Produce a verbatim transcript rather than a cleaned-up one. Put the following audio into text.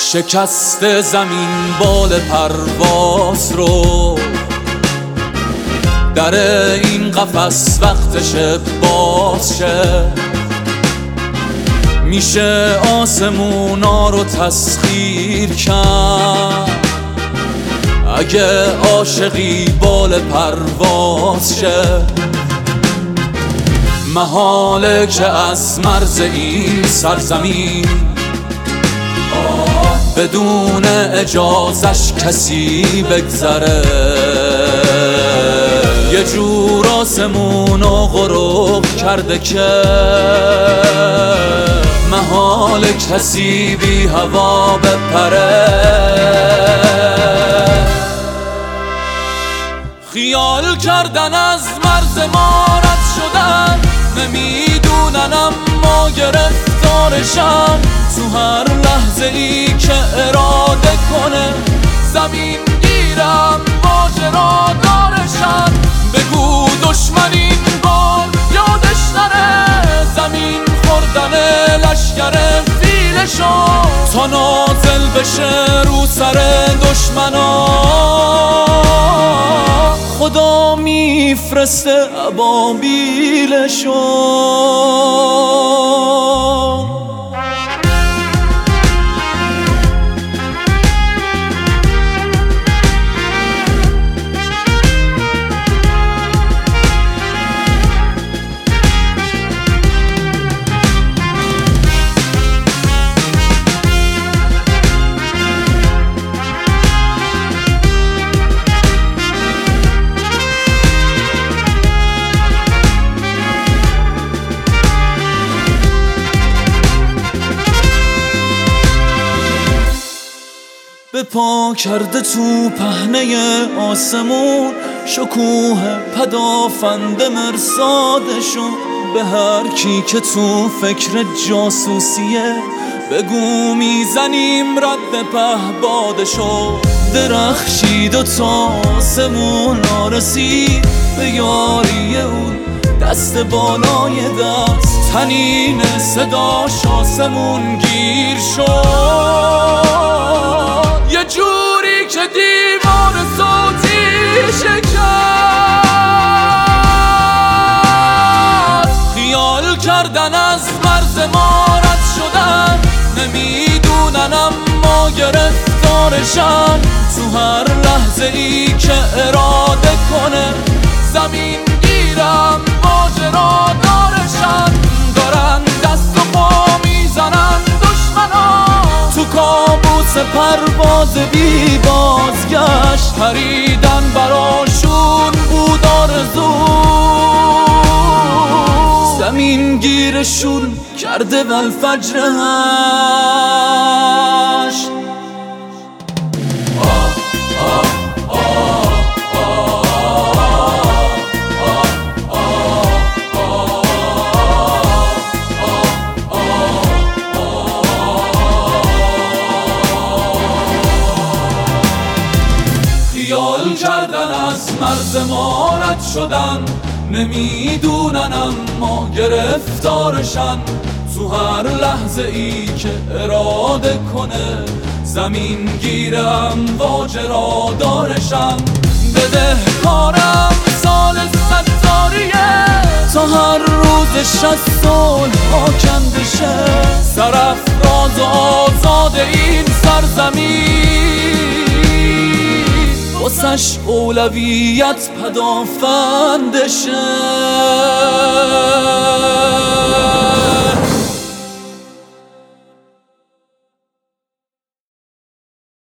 شکست زمین بال پرواز رو، در این قفس وقتشه باز شه. میشه آسمونا رو تسخیر کرد اگه عاشقی بال پرواز شه. محاله که از مرز این سرزمین بدون اجازش کسی بگذره. یه جور آسمونو غرق کرده که محاله کسی بی هوا بپره. خیال کردن از مرز ما رد شدن، نمیدونن اما گرفتارشن. تو هر لحظه ای که اراده کنه زمین گیرم ماجرا دارشن. بگو دشمن این بار یادش نره زمین خوردن لشکر فیلشو، تا نازل بشه رو سر دشمنا خدا میفرسته ابابیلشو. به پا کرده تو پهنه آسمون شکوه پدافند مرصادشو. به هر کی که تو فکر جاسوسیه بگو میزنیم رد پهبادشو. درخشید و تا آسمون رسید به یاری اون دست بالای دست. تنین صداش آسمون گیر شد، یه جوری که دیوار صوتی شکست. خیال کردن از مرز ما رد شدن، نمیدونن اما گرفتارشن. تو هر لحظه ای که اراده کنه زمین گیرم ماجرا دارشن. دارن دست و پا میزنن دشمنا تو کابوس پرواز بی بازگشت. پریدن براشون بود آرزو، زمین گیرشون کرده والفجر هشت. خیال کردن از مرز ما رد شدن، نمیدونن اما گرفتارشن. تو هر لحظه ای که اراده کنه زمین گیرم واجرا دارشن. بده کارم سال ستاریه تا هر روز شست صلح آکنده شه. سرافراز و آزاد این سرزمین واسش اولویت پدافندشه.